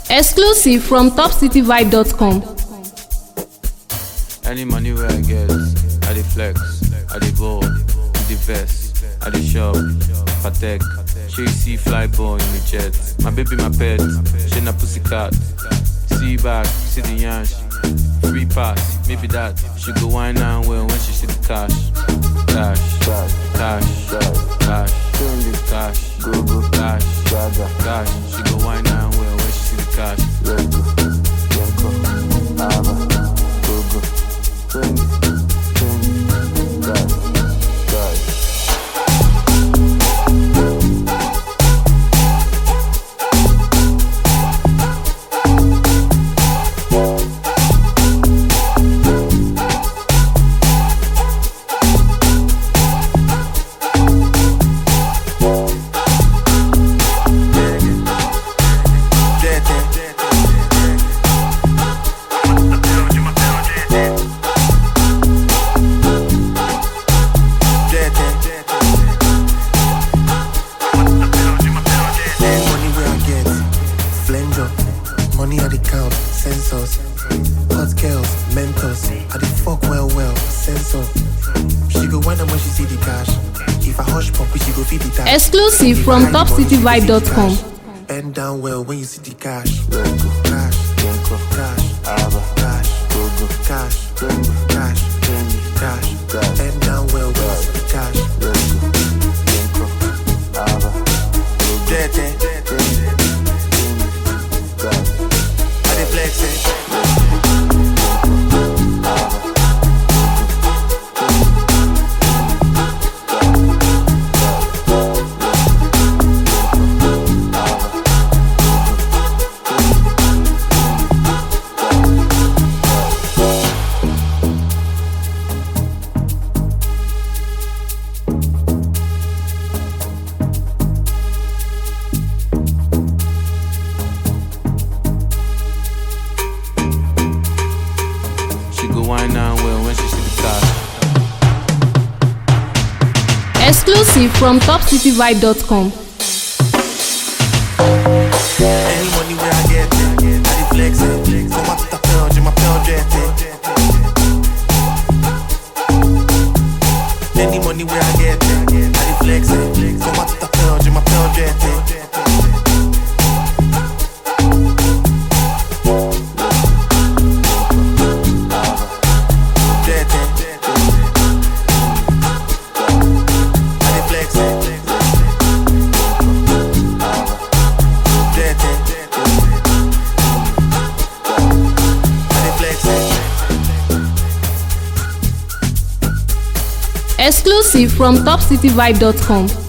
Exclusive from topcityvibe.com. Any money where I get, I dey flex, I dey ball, I dey vest, I dey shop, Patek, she see fly ball in the jet. My baby, my pet, she na pussycat. See back, see the yansh, free pass, maybe that. She go wine and well when she see the cash. Cash, cash, cash, cash, cash, go go, cash, cash. She go wine and well when she see the cash. Let's go, Ava, go go, bring it, cash, cash. Exclusive from topcityvibe.com. Bend down well when you see the cash. Cash, cash, cash, cash, cash, cash. Bend down well when you see the cash. I dey flex it. Exclusive from topcityvibe.com. Any money where I get it, I dey flex it. Come out to the purge, my purge jet it. Any money where I get it, I dey flex it. Come out to the purge, my purge jet it. Exclusive from topcityvibe.com.